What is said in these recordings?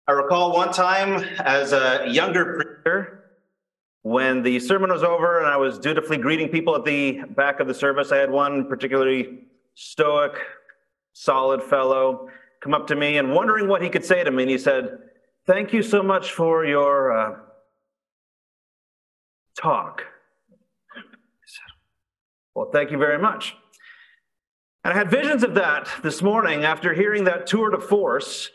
I recall one time as a younger preacher, when the sermon was over and I was dutifully greeting people at the back of the service, I had one particularly stoic, solid fellow come up to me and wondering what he could say to me. And he said, "Thank you so much for your talk." I said, "Well, thank you very much." And I had visions of that this morning after hearing that tour de force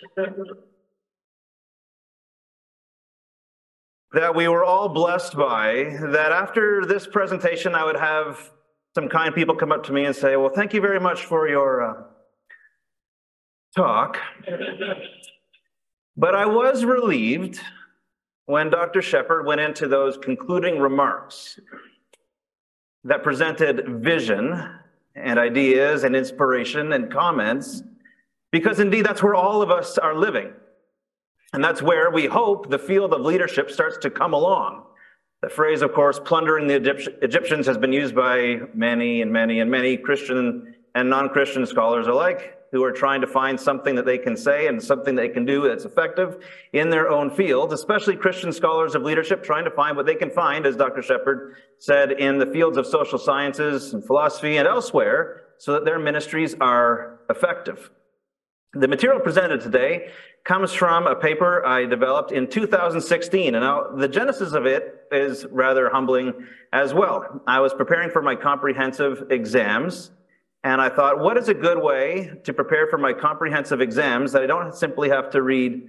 that we were all blessed by, that after this presentation, I would have some kind people come up to me and say, "Well, thank you very much for your talk." But I was relieved when Dr. Shepherd went into those concluding remarks that presented vision and ideas and inspiration and comments, because indeed that's where all of us are living. And that's where we hope the field of leadership starts to come along. The phrase, of course, plundering the Egyptians has been used by many Christian and non-Christian scholars alike, who are trying to find something that they can say and something they can do that's effective in their own field, especially Christian scholars of leadership trying to find what they can find, as Dr. Shepherd said, in the fields of social sciences and philosophy and elsewhere, so that their ministries are effective. The material presented today comes from a paper I developed in 2016, and now the genesis of it is rather humbling as well. I was preparing for my comprehensive exams, and I thought, what is a good way to prepare for my comprehensive exams that I don't simply have to read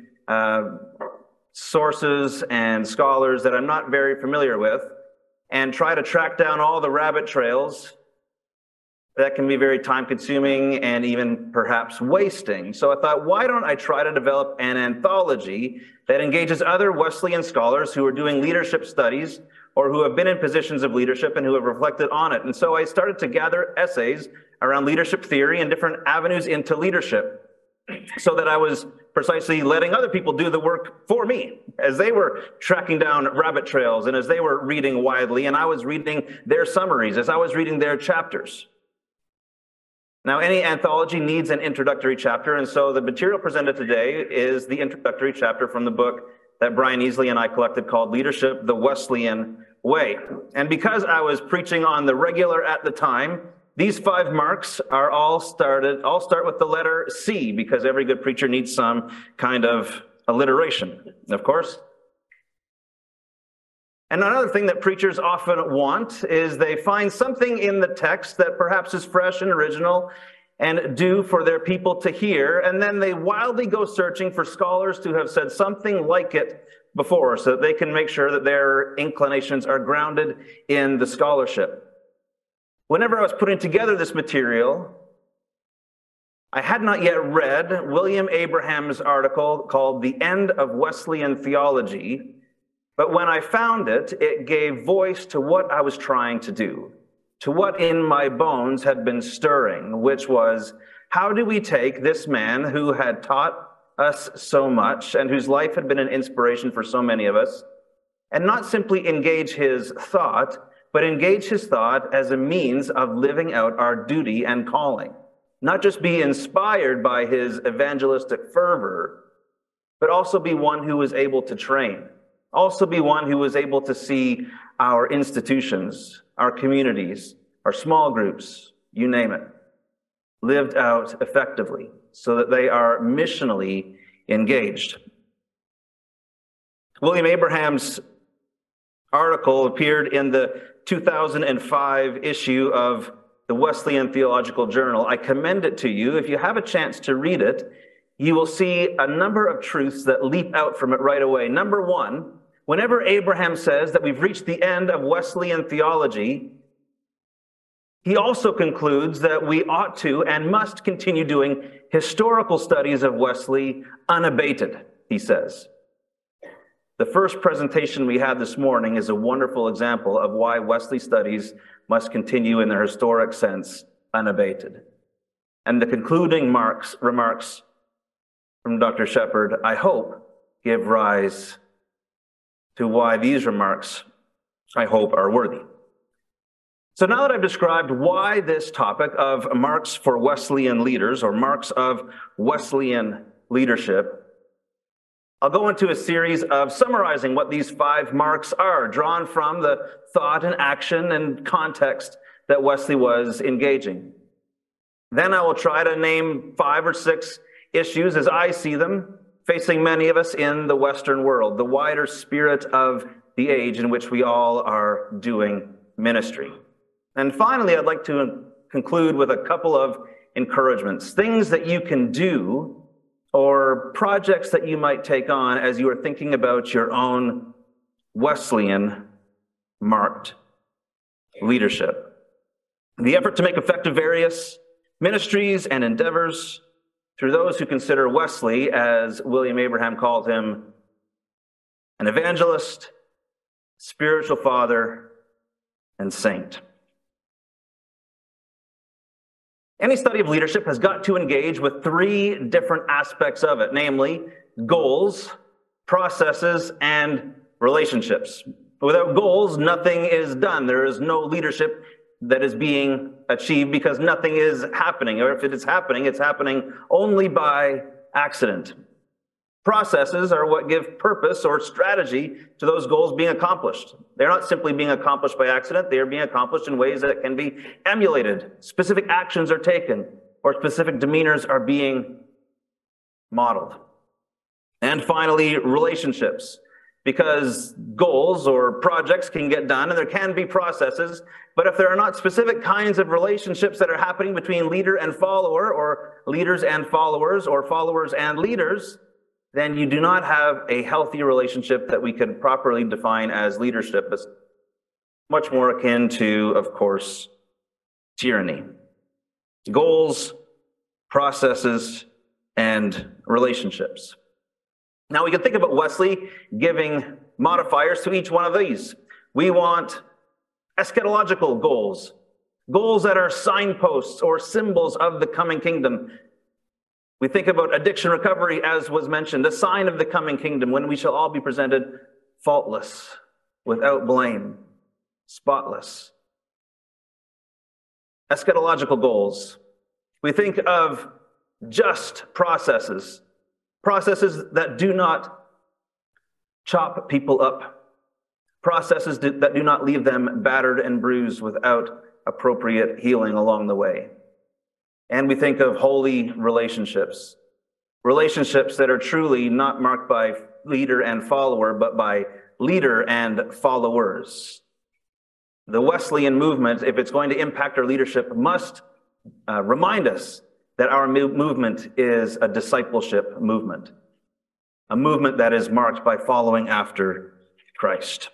sources and scholars that I'm not very familiar with and try to track down all the rabbit trails that can be very time-consuming and even perhaps wasting. So I thought, why don't I try to develop an anthology that engages other Wesleyan scholars who are doing leadership studies or who have been in positions of leadership and who have reflected on it. And so I started to gather essays around leadership theory and different avenues into leadership, so that I was precisely letting other people do the work for me as they were tracking down rabbit trails and as they were reading widely, and I was reading their summaries, as I was reading their chapters. Now, any anthology needs an introductory chapter, and so the material presented today is the introductory chapter from the book that Brian Easley and I collected called Leadership the Wesleyan Way. And because I was preaching on the regular at the time, these 5 marks are all start with the letter C, because every good preacher needs some kind of alliteration, of course. And another thing that preachers often want is they find something in the text that perhaps is fresh and original and due for their people to hear, and then they wildly go searching for scholars to have said something like it before, so that they can make sure that their inclinations are grounded in the scholarship. Whenever I was putting together this material, I had not yet read William Abraham's article called The End of Wesleyan Theology, but when I found it, it gave voice to what I was trying to do, to what in my bones had been stirring, which was, how do we take this man who had taught us so much and whose life had been an inspiration for so many of us, and not simply engage his thought, but engage his thought as a means of living out our duty and calling. Not just be inspired by his evangelistic fervor, but also be one who was able to train. Also be one who was able to see our institutions, our communities, our small groups, you name it, lived out effectively so that they are missionally engaged. William Abraham's article appeared in the 2005 issue of the Wesleyan Theological Journal. I commend it to you. If you have a chance to read it, you will see a number of truths that leap out from it right away. Number one, whenever Abraham says that we've reached the end of Wesleyan theology, he also concludes that we ought to and must continue doing historical studies of Wesley unabated, he says. The first presentation we had this morning is a wonderful example of why Wesley studies must continue in their historic sense unabated. And the concluding remarks from Dr. Shepherd, I hope, give rise to why these remarks, I hope, are worthy. So now that I've described why this topic of marks for Wesleyan leaders or marks of Wesleyan leadership, I'll go into a series of summarizing what these 5 marks are, drawn from the thought and action and context that Wesley was engaging. Then I will try to name 5 or 6 issues as I see them, facing many of us in the Western world, the wider spirit of the age in which we all are doing ministry. And finally, I'd like to conclude with a couple of encouragements, things that you can do or projects that you might take on as you are thinking about your own Wesleyan marked leadership. The effort to make effective various ministries and endeavors through those who consider Wesley, as William Abraham called him, an evangelist, spiritual father, and saint. Any study of leadership has got to engage with 3 different aspects of it, namely goals, processes, and relationships. Without goals, nothing is done. There is no leadership that is being achieved because nothing is happening. Or if it is happening, it's happening only by accident. Processes are what give purpose or strategy to those goals being accomplished. They're not simply being accomplished by accident. They are being accomplished in ways that can be emulated. Specific actions are taken, or specific demeanors are being modeled. And finally, relationships. Because goals or projects can get done and there can be processes, but if there are not specific kinds of relationships that are happening between leader and follower, or leaders and followers, or followers and leaders, then you do not have a healthy relationship that we could properly define as leadership. It's much more akin to, of course, tyranny. Goals, processes, and relationships. Now we can think about Wesley giving modifiers to each one of these. We want eschatological goals, goals that are signposts or symbols of the coming kingdom. We think about addiction recovery, as was mentioned, the sign of the coming kingdom, when we shall all be presented faultless, without blame, spotless. Eschatological goals. We think of just processes, processes that do not chop people up, processes that do not leave them battered and bruised without appropriate healing along the way. And we think of holy relationships, relationships that are truly not marked by leader and follower, but by leader and followers. The Wesleyan movement, if it's going to impact our leadership, must remind us that our movement is a discipleship movement, a movement that is marked by following after Christ.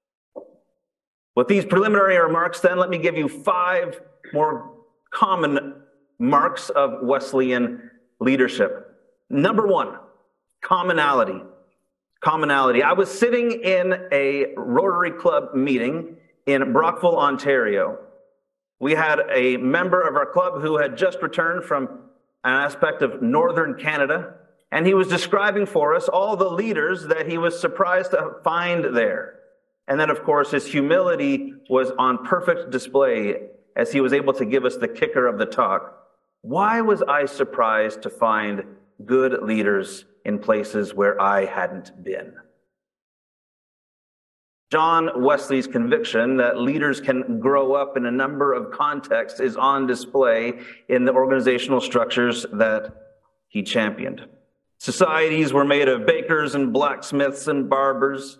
With these preliminary remarks, then, let me give you 5 more common marks of Wesleyan leadership. Number 1, commonality. Commonality. I was sitting in a Rotary Club meeting in Brockville, Ontario. We had a member of our club who had just returned from an aspect of northern Canada, and he was describing for us all the leaders that he was surprised to find there. And then, of course, his humility was on perfect display as he was able to give us the kicker of the talk. Why was I surprised to find good leaders in places where I hadn't been? John Wesley's conviction that leaders can grow up in a number of contexts is on display in the organizational structures that he championed. Societies were made of bakers and blacksmiths and barbers.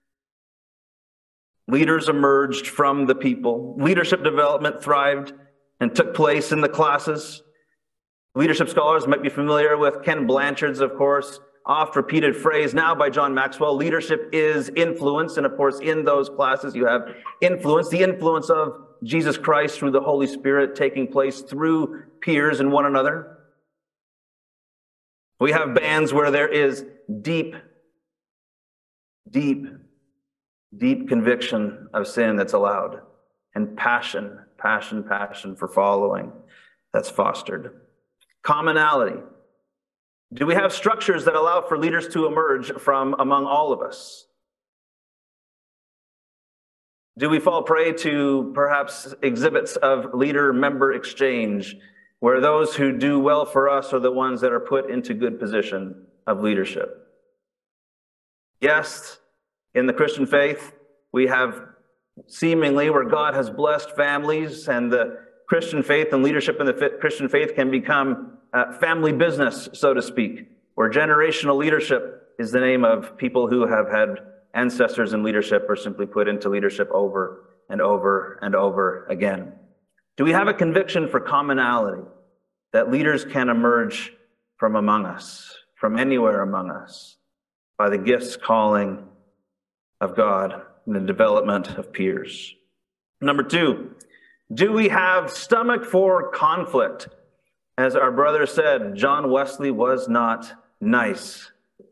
Leaders emerged from the people. Leadership development thrived and took place in the classes. Leadership scholars might be familiar with Ken Blanchard's, of course, oft-repeated phrase now by John Maxwell, leadership is influence. And of course, in those classes, you have influence, the influence of Jesus Christ through the Holy Spirit taking place through peers and one another. We have bands where there is deep conviction of sin that's allowed, and passion for following that's fostered. Commonality. Do we have structures that allow for leaders to emerge from among all of us? Do we fall prey to perhaps exhibits of leader-member exchange, where those who do well for us are the ones that are put into good position of leadership? Yes, in the Christian faith, we have seemingly where God has blessed families, and the Christian faith and leadership in the Christian faith can become family business, so to speak, where generational leadership is the name of people who have had ancestors in leadership or simply put into leadership over and over and over again. Do we have a conviction for commonality, that leaders can emerge from among us, from anywhere among us, by the gifts, calling of God and the development of peers? Number two, do we have stomach for conflict? As our brother said, John Wesley was not nice.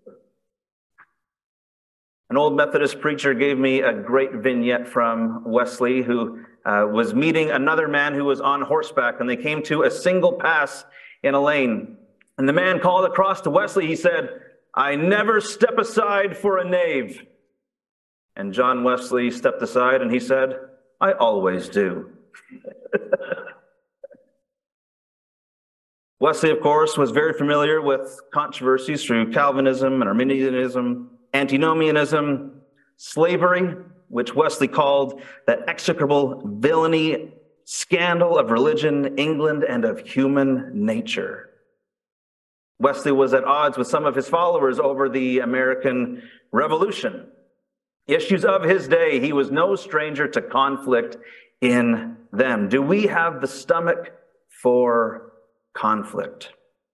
An old Methodist preacher gave me a great vignette from Wesley, who was meeting another man who was on horseback, and they came to a single pass in a lane. And the man called across to Wesley. He said, "I never step aside for a knave." And John Wesley stepped aside and he said, "I always do." Wesley, of course, was very familiar with controversies through Calvinism and Arminianism, antinomianism, slavery, which Wesley called the execrable villainy, scandal of religion, England, and of human nature. Wesley was at odds with some of his followers over the American Revolution. Issues of his day, he was no stranger to conflict in them. Do we have the stomach for conflict?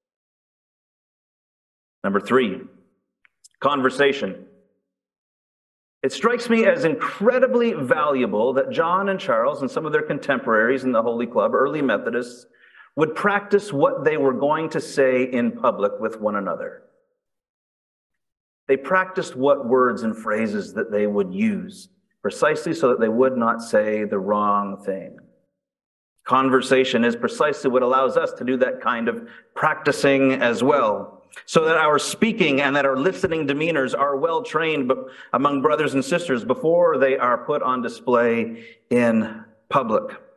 Number three, conversation. It strikes me as incredibly valuable that John and Charles and some of their contemporaries in the Holy Club, early Methodists, would practice what they were going to say in public with one another. They practiced what words and phrases that they would use, precisely so that they would not say the wrong thing. Conversation is precisely what allows us to do that kind of practicing as well, so that our speaking and that our listening demeanors are well trained among brothers and sisters before they are put on display in public. Of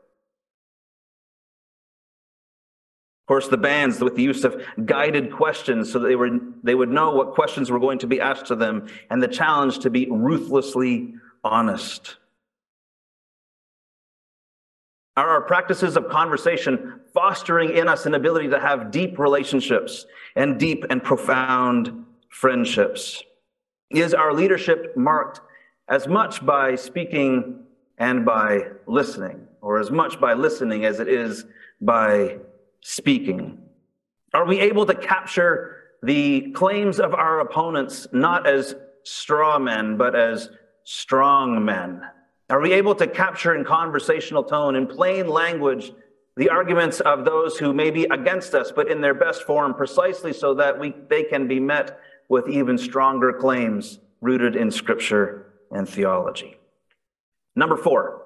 course, the bands with the use of guided questions so that they would know what questions were going to be asked to them, and the challenge to be ruthlessly honest. Are our practices of conversation fostering in us an ability to have deep relationships and deep and profound friendships? Is our leadership marked as much by speaking and by listening, or as much by listening as it is by speaking? Are we able to capture the claims of our opponents not as straw men, but as strong men? Are we able to capture in conversational tone, in plain language, the arguments of those who may be against us, but in their best form, precisely so that they can be met with even stronger claims rooted in Scripture and theology? Number four,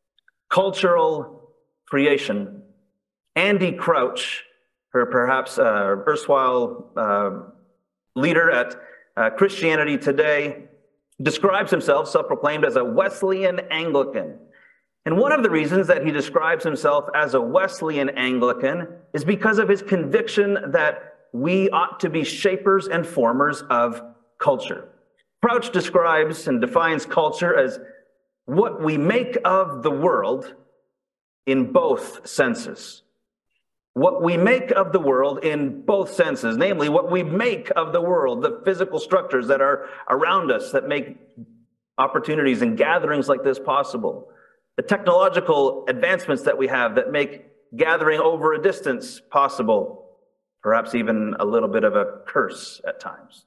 cultural creation. Andy Crouch, her perhaps erstwhile leader at Christianity Today, describes himself, self-proclaimed, as a Wesleyan Anglican. And one of the reasons that he describes himself as a Wesleyan Anglican is because of his conviction that we ought to be shapers and formers of culture. Crouch describes and defines culture as what we make of the world in both senses. What we make of the world in both senses, namely what we make of the world, the physical structures that are around us that make opportunities and gatherings like this possible, the technological advancements that we have that make gathering over a distance possible, perhaps even a little bit of a curse at times.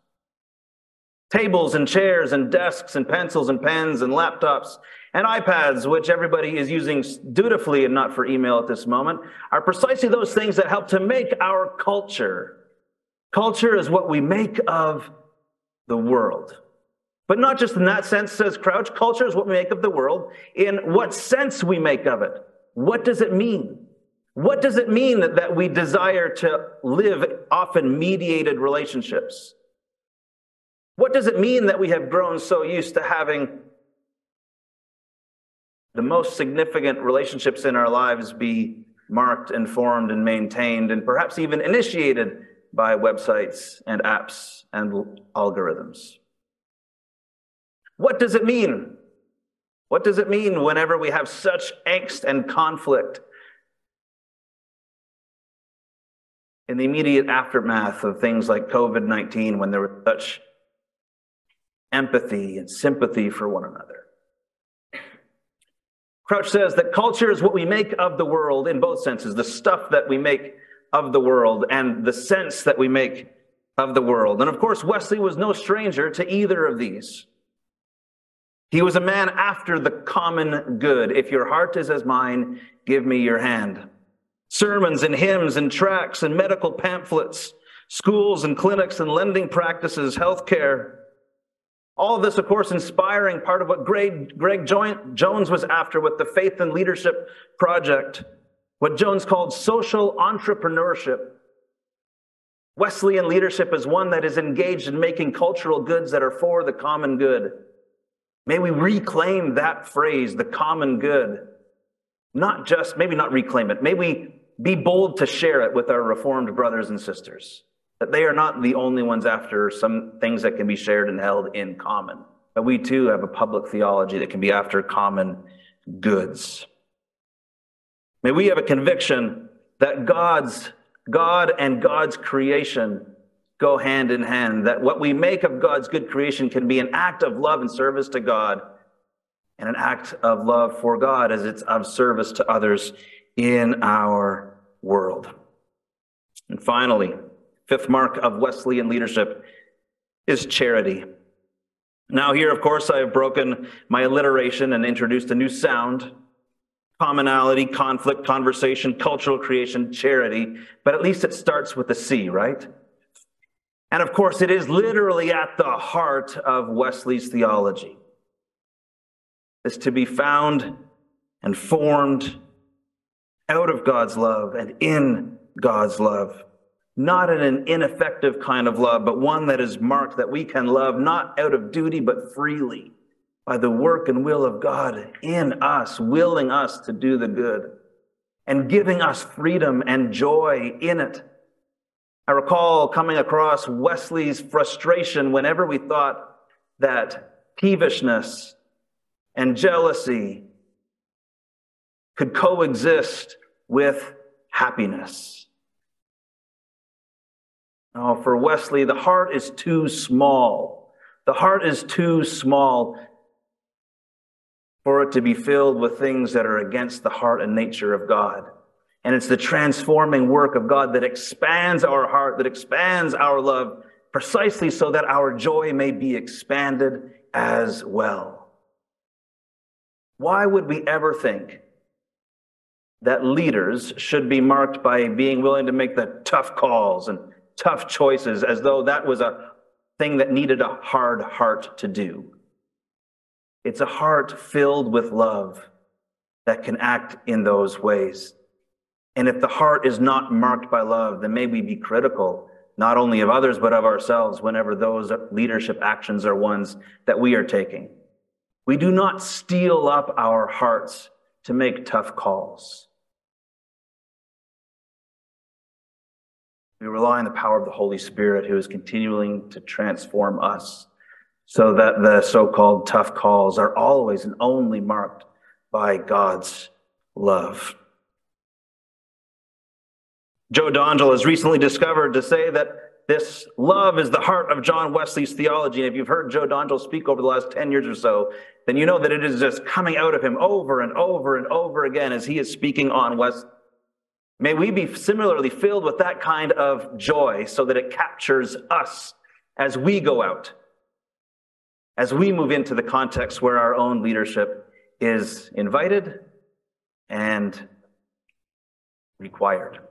Tables and chairs and desks and pencils and pens and laptops and iPads, which everybody is using dutifully and not for email at this moment, are precisely those things that help to make our culture. Culture is what we make of the world. But not just in that sense, says Crouch. Culture is what we make of the world. In what sense we make of it? What does it mean? What does it mean that we desire to live often mediated relationships? What does it mean that we have grown so used to having the most significant relationships in our lives be marked and formed and maintained and perhaps even initiated by websites and apps and algorithms? What does it mean? What does it mean whenever we have such angst and conflict in the immediate aftermath of things like COVID-19, when there was such empathy and sympathy for one another? Crouch says that culture is what we make of the world in both senses, the stuff that we make of the world and the sense that we make of the world. And of course, Wesley was no stranger to either of these. He was a man after the common good. If your heart is as mine, give me your hand. Sermons and hymns and tracts and medical pamphlets, schools and clinics and lending practices, healthcare. All of this, of course, inspiring part of what Greg Jones was after with the Faith and Leadership Project, what Jones called social entrepreneurship. Wesleyan leadership is one that is engaged in making cultural goods that are for the common good. May we reclaim that phrase, the common good. Maybe not reclaim it. May we be bold to share it with our Reformed brothers and sisters, that they are not the only ones after some things that can be shared and held in common. But we too have a public theology that can be after common goods. May we have a conviction that God and God's creation go hand in hand, that what we make of God's good creation can be an act of love and service to God, and an act of love for God as it's of service to others in our world. And finally, fifth mark of Wesleyan leadership is charity. Now here, of course, I have broken my alliteration and introduced a new sound: commonality, conflict, conversation, cultural creation, charity. But at least it starts with a C, right? And of course, it is literally at the heart of Wesley's theology. It's to be found and formed out of God's love and in God's love. Not in an ineffective kind of love, but one that is marked that we can love not out of duty, but freely by the work and will of God in us, willing us to do the good and giving us freedom and joy in it. I recall coming across Wesley's frustration whenever we thought that peevishness and jealousy could coexist with happiness. Oh, for Wesley, the heart is too small. The heart is too small for it to be filled with things that are against the heart and nature of God. And it's the transforming work of God that expands our heart, that expands our love, precisely so that our joy may be expanded as well. Why would we ever think that leaders should be marked by being willing to make the tough calls and tough choices, as though that was a thing that needed a hard heart to do? It's a heart filled with love that can act in those ways. And if the heart is not marked by love, then may we be critical, not only of others, but of ourselves whenever those leadership actions are ones that we are taking. We do not steel up our hearts to make tough calls. We rely on the power of the Holy Spirit, who is continuing to transform us so that the so-called tough calls are always and only marked by God's love. Joe Dongell has recently discovered to say that this love is the heart of John Wesley's theology. And if you've heard Joe Dongell speak over the last 10 years or so, then you know that it is just coming out of him over and over and over again as he is speaking on Wesley. May we be similarly filled with that kind of joy so that it captures us as we go out, as we move into the context where our own leadership is invited and required.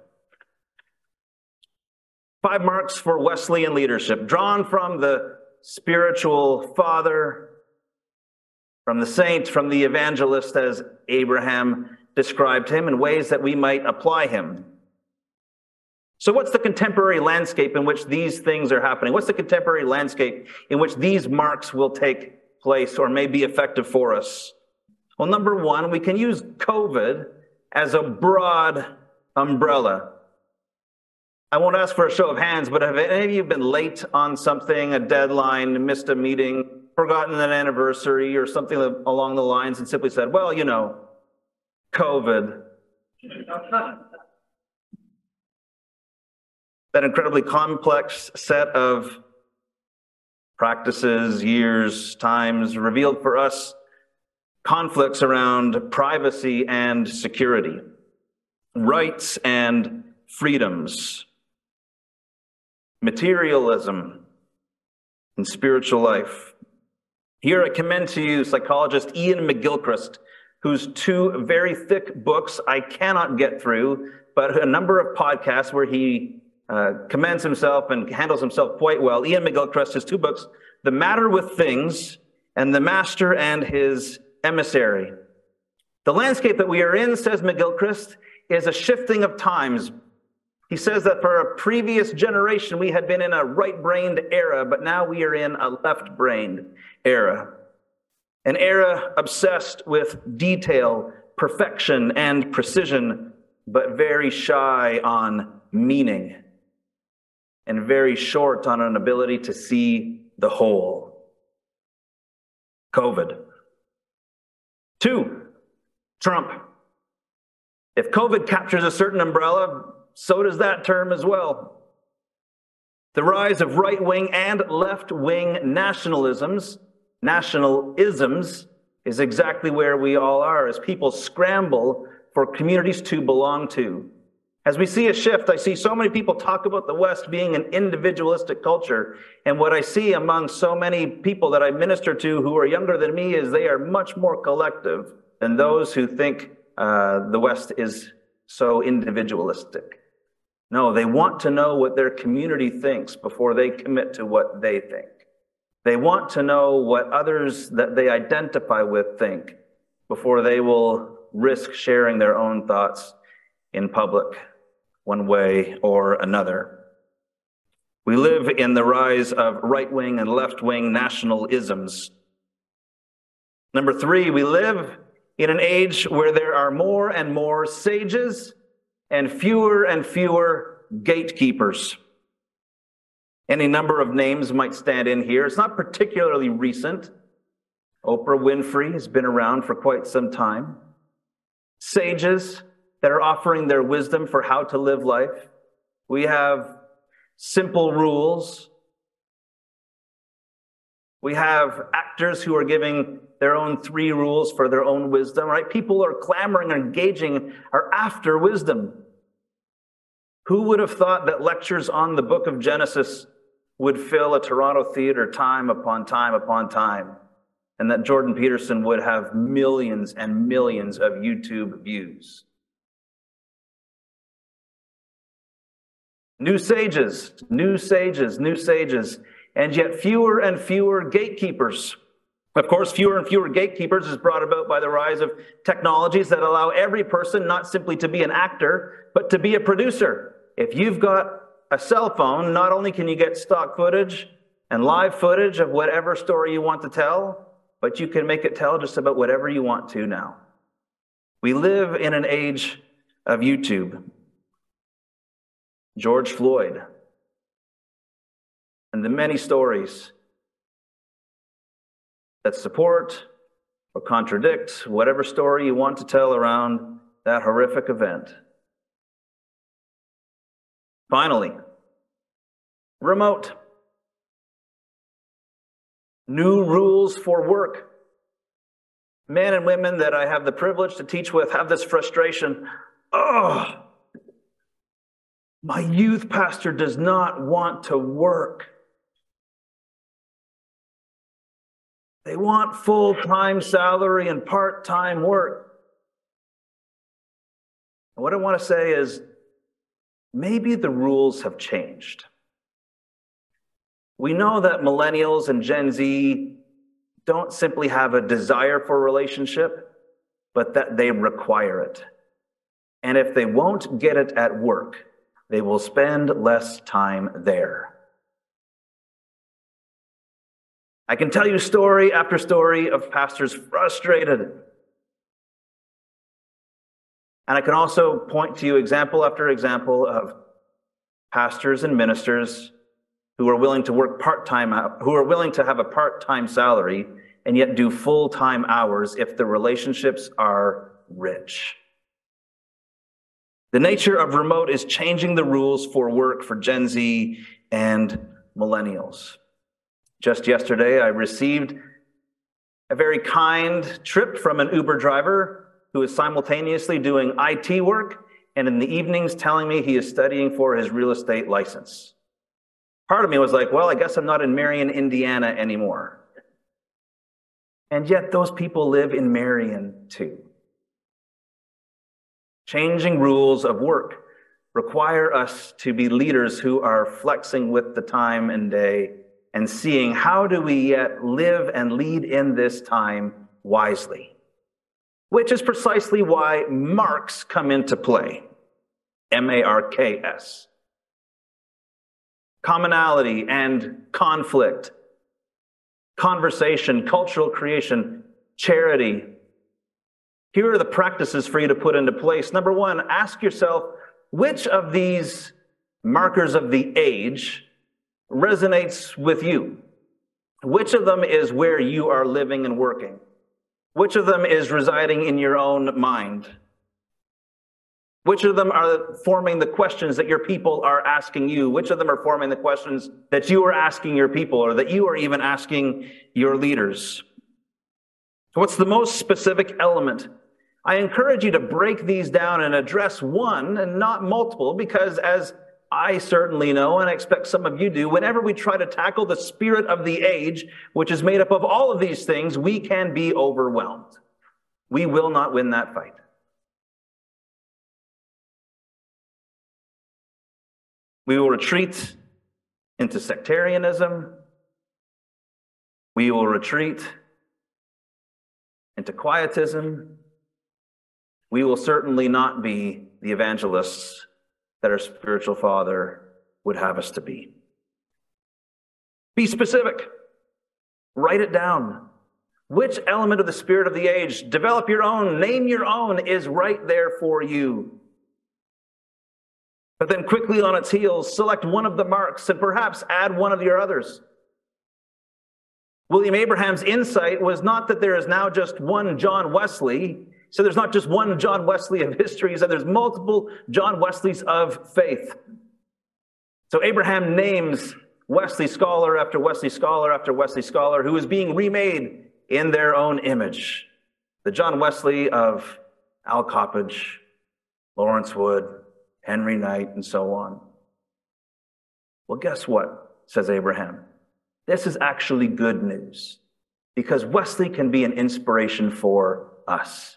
5 marks for Wesleyan leadership, drawn from the spiritual father, from the saint, from the evangelist, as Abraham described him, in ways that we might apply him. So what's the contemporary landscape in which these things are happening? What's the contemporary landscape in which these marks will take place or may be effective for us? Well, number one, we can use COVID as a broad umbrella. I won't ask for a show of hands, but have any of you been late on something, a deadline, missed a meeting, forgotten an anniversary or something along the lines and simply said, well, you know, COVID. That incredibly complex set of practices, years, times revealed for us conflicts around privacy and security, rights and freedoms, materialism and spiritual life. Here I commend to you psychologist Iain McGilchrist, whose two very thick books I cannot get through, but a number of podcasts where he commends himself and handles himself quite well. Iain McGilchrist, his two books, The Matter with Things and The Master and His Emissary. The landscape that we are in, says McGilchrist, is a shifting of times. He says that for a previous generation, we had been in a right-brained era, but now we are in a left-brained era. An era obsessed with detail, perfection, and precision, but very shy on meaning, and very short on an ability to see the whole. COVID. 2, Trump. If COVID captures a certain umbrella, so does that term as well. The rise of right-wing and left-wing nationalisms, is exactly where we all are as people scramble for communities to belong to. As we see a shift, I see so many people talk about the West being an individualistic culture. And what I see among so many people that I minister to who are younger than me is they are much more collective than those who think the West is so individualistic. No, they want to know what their community thinks before they commit to what they think. They want to know what others that they identify with think before they will risk sharing their own thoughts in public, one way or another. We live in the rise of right-wing and left-wing nationalisms. Number 3, we live in an age where there are more and more sages and fewer gatekeepers. Any number of names might stand in here. It's not particularly recent. Oprah Winfrey has been around for quite some time. Sages that are offering their wisdom for how to live life. We have simple rules. We have actors who are giving their own 3 rules for their own wisdom, right? People are clamoring and engaging are after wisdom. Who would have thought that lectures on the book of Genesis would fill a Toronto theater time upon time upon time, and that Jordan Peterson would have millions and millions of YouTube views? New sages, and yet fewer and fewer gatekeepers. Of course, fewer and fewer gatekeepers is brought about by the rise of technologies that allow every person not simply to be an actor, but to be a producer. If you've got a cell phone, not only can you get stock footage and live footage of whatever story you want to tell, but you can make it tell just about whatever you want to now. We live in an age of YouTube. George Floyd and the many stories that support or contradict whatever story you want to tell around that horrific event. Finally, remote. New rules for work. Men and women that I have the privilege to teach with have this frustration. Oh, my youth pastor does not want to work. They want full-time salary and part-time work. And what I want to say is, maybe the rules have changed. We know that millennials and Gen Z don't simply have a desire for a relationship, but that they require it. And if they won't get it at work, they will spend less time there. I can tell you story after story of pastors frustrated. And I can also point to you example after example of pastors and ministers who are willing to work part-time, who are willing to have a part-time salary and yet do full-time hours if the relationships are rich. The nature of remote is changing the rules for work for Gen Z and millennials. Just yesterday, I received a very kind trip from an Uber driver who is simultaneously doing IT work and in the evenings telling me he is studying for his real estate license. Part of me was like, well, I guess I'm not in Marion, Indiana anymore. And yet those people live in Marion too. Changing rules of work require us to be leaders who are flexing with the time and day and seeing how do we yet live and lead in this time wisely, which is precisely why marks come into play, M-A-R-K-S. Commonality and conflict, conversation, cultural creation, charity. Here are the practices for you to put into place. Number one, ask yourself, which of these markers of the age resonates with you? Which of them is where you are living and working? Which of them is residing in your own mind? Which of them are forming the questions that your people are asking you? Which of them are forming the questions that you are asking your people or that you are even asking your leaders? What's the most specific element? I encourage you to break these down and address one and not multiple, because as I certainly know, and I expect some of you do, whenever we try to tackle the spirit of the age, which is made up of all of these things, we can be overwhelmed. We will not win that fight. We will retreat into sectarianism. We will retreat into quietism. We will certainly not be the evangelists that our spiritual Father would have us to be. Be specific. Write it down. Which element of the spirit of the age, develop your own, name your own, is right there for you. But then quickly on its heels, select one of the marks and perhaps add one of your others. William Abraham's insight was not that there is now just one John Wesley. So there's not just one John Wesley of history. He said there's multiple John Wesleys of faith. So Abraham names Wesley scholar after Wesley scholar after Wesley scholar who is being remade in their own image. The John Wesley of Al Coppage, Lawrence Wood, Henry Knight, and so on. Well, guess what, says Abraham? This is actually good news, because Wesley can be an inspiration for us.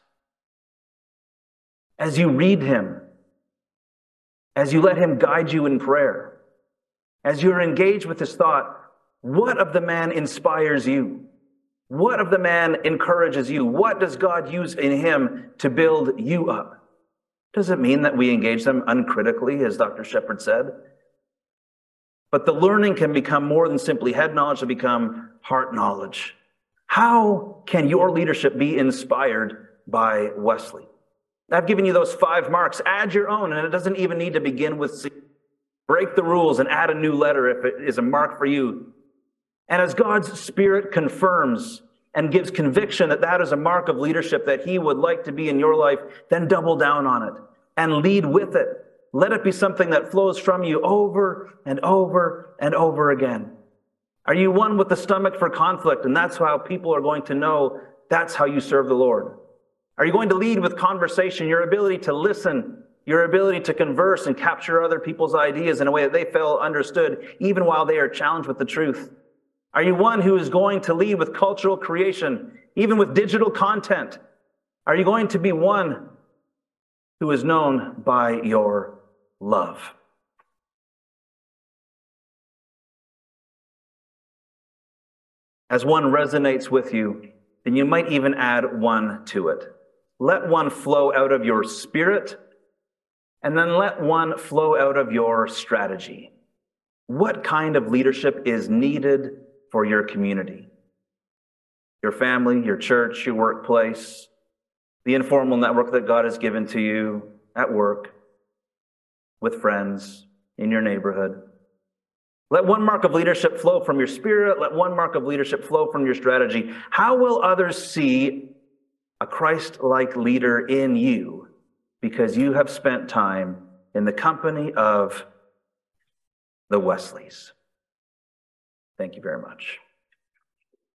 As you read him, as you let him guide you in prayer, as you're engaged with his thought, what of the man inspires you? What of the man encourages you? What does God use in him to build you up? Does it mean that we engage them uncritically, as Dr. Shepherd said? But the learning can become more than simply head knowledge, to become heart knowledge. How can your leadership be inspired by Wesley? I've given you those 5 marks. Add your own, and it doesn't even need to begin with C. Break the rules and add a new letter if it is a mark for you. And as God's Spirit confirms and gives conviction that that is a mark of leadership that he would like to be in your life, then double down on it and lead with it. Let it be something that flows from you over and over and over again. Are you one with the stomach for conflict? And that's how people are going to know that's how you serve the Lord. Are you going to lead with conversation, your ability to listen, your ability to converse and capture other people's ideas in a way that they feel understood, even while they are challenged with the truth? Are you one who is going to lead with cultural creation, even with digital content? Are you going to be one who is known by your love? As one resonates with you, then you might even add one to it. Let one flow out of your spirit, and then let one flow out of your strategy. What kind of leadership is needed for your community, your family, your church, your workplace, the informal network that God has given to you at work, with friends, in your neighborhood? Let one mark of leadership flow from your spirit. Let one mark of leadership flow from your strategy. How will others see a Christ-like leader in you because you have spent time in the company of the Wesleys? Thank you very much.